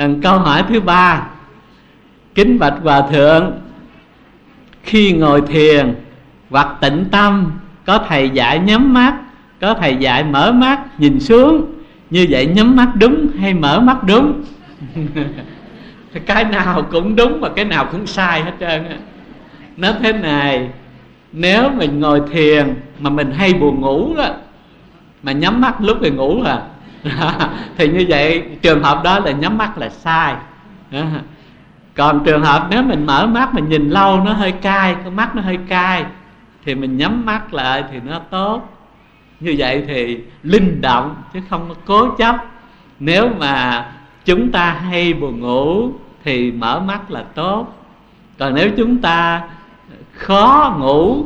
Câu hỏi thứ ba: kính bạch Hòa Thượng, khi ngồi thiền hoặc tĩnh tâm, có thầy dạy nhắm mắt, có thầy dạy mở mắt nhìn xuống, như vậy nhắm mắt đúng hay mở mắt đúng? Cái nào cũng đúng và cái nào cũng sai hết trơn á. Nói thế này: nếu mình ngồi thiền mà mình hay buồn ngủ đó, mà nhắm mắt lúc mình ngủ thì như vậy trường hợp đó là nhắm mắt là sai. Còn trường hợp nếu mình mở mắt mình nhìn lâu nó hơi cay, con mắt nó hơi cay, thì mình nhắm mắt lại thì nó tốt. Như vậy thì linh động chứ không có cố chấp. Nếu mà chúng ta hay buồn ngủ thì mở mắt là tốt. Còn nếu chúng ta khó ngủ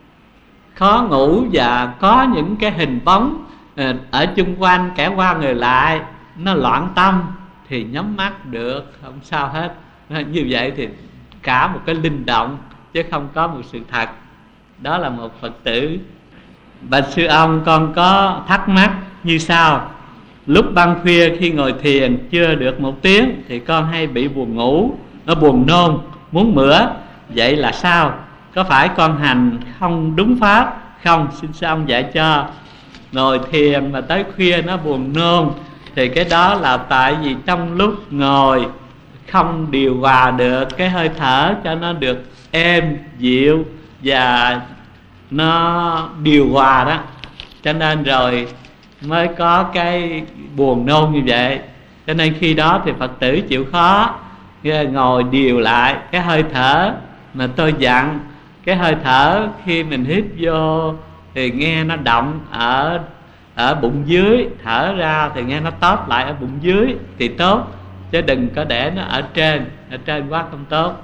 và có những cái hình bóng ở chung quanh kẻ qua người lại, nó loạn tâm, thì nhắm mắt được, không sao hết. Như vậy thì cả một cái linh động chứ không có một sự thật. Đó là một Phật tử. Bạch sư ông, con có thắc mắc như sau: lúc ban khuya khi ngồi thiền chưa được 1 tiếng thì con hay bị buồn ngủ, nó buồn nôn, muốn mửa. Vậy là sao? Có phải con hành không đúng pháp không? Xin sư ông dạy cho. Ngồi thiền mà tới khuya nó buồn nôn thì cái đó là tại vì trong lúc ngồi không điều hòa được cái hơi thở cho nó được êm dịu và nó điều hòa đó, cho nên rồi mới có cái buồn nôn như vậy. Cho nên khi đó thì Phật tử chịu khó ngồi điều lại cái hơi thở. Mà tôi dặn cái hơi thở khi mình hít vô thì nghe nó động ở bụng dưới, thở ra thì nghe nó tóp lại ở bụng dưới thì tốt, chứ đừng có để nó ở trên quá không tốt.